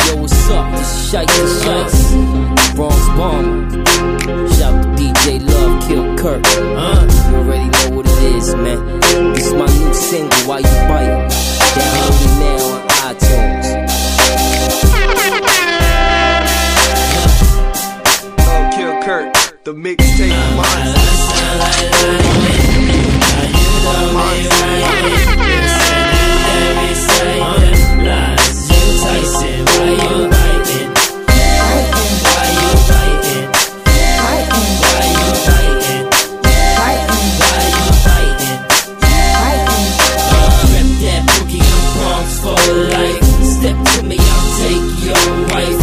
Yo, what's up? This is Shiesty Shice, Bronx Bomber. Shout to DJ Love, Kill Kirk. You already know what it is, man. This is my new single, Why You Bite. Download it now on iTunes. Oh, Kill Kirk, the mixtape monster. Step to me, I'll take your wife.